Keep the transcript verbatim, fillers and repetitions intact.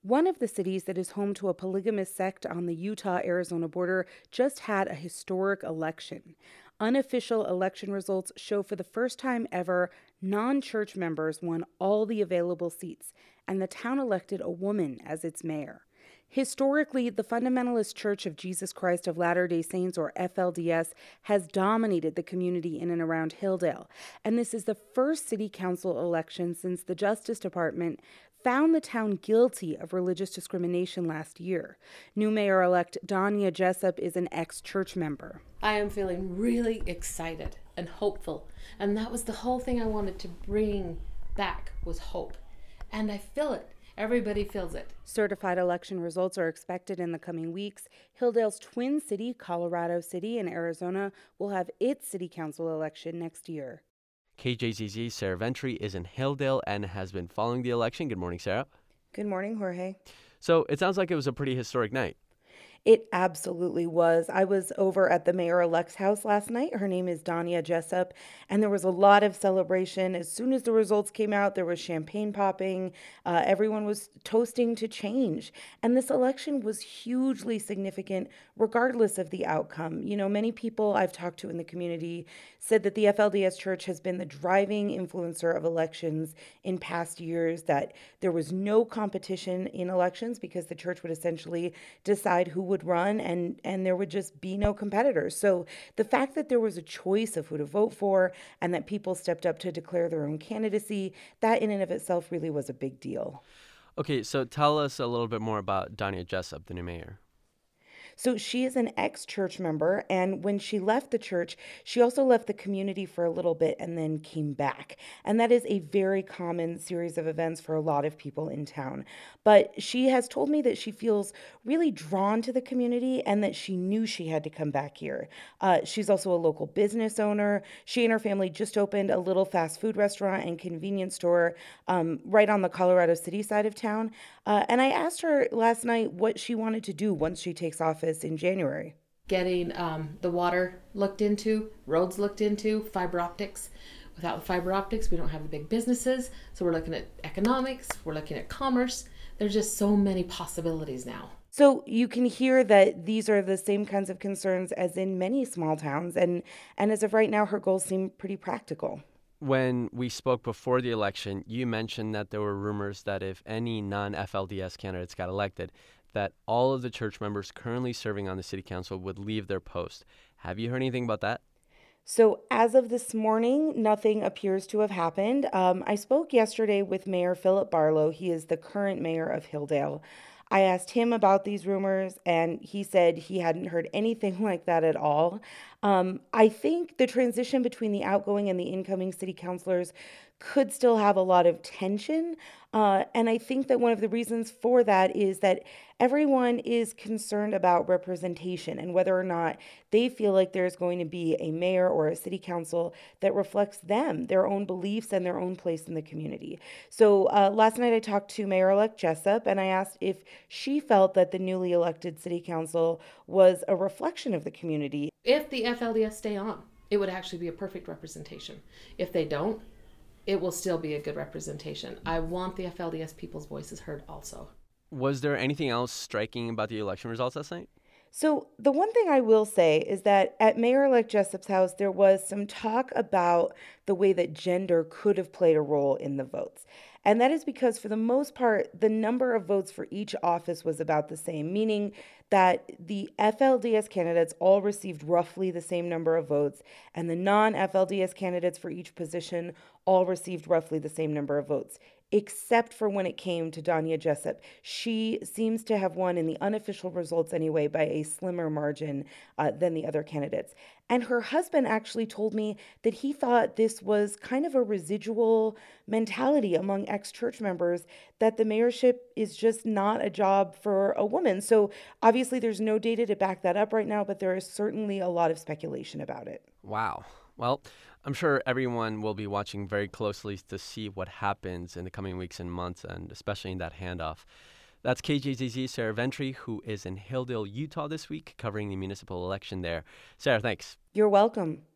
One of the cities that is home to a polygamous sect on the Utah-Arizona border just had a historic election. Unofficial election results show for the first time ever, non-church members won all the available seats, and the town elected a woman as its mayor. Historically, the Fundamentalist Church of Jesus Christ of Latter-day Saints, or F L D S, has dominated the community in and around Hilldale, and this is the first city council election since the Justice Department found the town guilty of religious discrimination last year. New mayor-elect Danya Jessup is an ex-church member. I am feeling really excited and hopeful, and that was the whole thing I wanted to bring back was hope, and I feel it. Everybody feels it. Certified election results are expected in the coming weeks. Hilldale's twin city, Colorado City in Arizona, will have its city council election next year. K J Z Z's Sarah Ventry is in Hilldale and has been following the election. Good morning, Sarah. Good morning, Jorge. So it sounds like it was a pretty historic night. It absolutely was. I was over at the mayor-elect's house last night. Her name is Danya Jessup, and there was a lot of celebration. As soon as the results came out, there was champagne popping. Uh, everyone was toasting to change. And this election was hugely significant, regardless of the outcome. You know, many people I've talked to in the community said that the F L D S Church has been the driving influencer of elections in past years, that there was no competition in elections because the church would essentially decide who would run and, and there would just be no competitors. So the fact that there was a choice of who to vote for and that people stepped up to declare their own candidacy, that in and of itself really was a big deal. Okay, so tell us a little bit more about Danya Jessup, the new mayor. So she is an ex-church member, and when she left the church, she also left the community for a little bit and then came back. And that is a very common series of events for a lot of people in town. But she has told me that she feels really drawn to the community and that she knew she had to come back here. Uh, she's also a local business owner. She and her family just opened a little fast food restaurant and convenience store um, right on the Colorado City side of town. Uh, and I asked her last night what she wanted to do once she takes office in January. Getting um, the water looked into, roads looked into, fiber optics. Without the fiber optics, we don't have the big businesses. So we're looking at economics, we're looking at commerce. There's just so many possibilities now. So you can hear that these are the same kinds of concerns as in many small towns. And, and as of right now, her goals seem pretty practical. When we spoke before the election, you mentioned that there were rumors that if any non-F L D S candidates got elected, that all of the church members currently serving on the city council would leave their post. Have you heard anything about that? So as of this morning, nothing appears to have happened. Um, I spoke yesterday with Mayor Philip Barlow. He is the current mayor of Hilldale. I asked him about these rumors, and he said he hadn't heard anything like that at all. Um, I think the transition between the outgoing and the incoming city councilors could still have a lot of tension. Uh, and I think that one of the reasons for that is that everyone is concerned about representation and whether or not they feel like there's going to be a mayor or a city council that reflects them, their own beliefs, and their own place in the community. So uh, last night I talked to Mayor-elect Jessup, and I asked if she felt that the newly elected city council was a reflection of the community. If the F L D S stay on, it would actually be a perfect representation. If they don't, it will still be a good representation. I want the F L D S people's voices heard also. Was there anything else striking about the election results last night? So the one thing I will say is that at Mayor-elect Jessup's house, there was some talk about the way that gender could have played a role in the votes. And that is because, for the most part, the number of votes for each office was about the same, meaning that the F L D S candidates all received roughly the same number of votes, and the non-F L D S candidates for each position all received roughly the same number of votes, except for when it came to Danya Jessup. She seems to have won in the unofficial results anyway by a slimmer margin uh, than the other candidates. And her husband actually told me that he thought this was kind of a residual mentality among ex-church members, that the mayorship is just not a job for a woman. So obviously there's no data to back that up right now, but there is certainly a lot of speculation about it. Wow. Well, I'm sure everyone will be watching very closely to see what happens in the coming weeks and months, and especially in that handoff. That's K J Z Z Sarah Ventry, who is in Hilldale, Utah this week, covering the municipal election there. Sarah, thanks. You're welcome.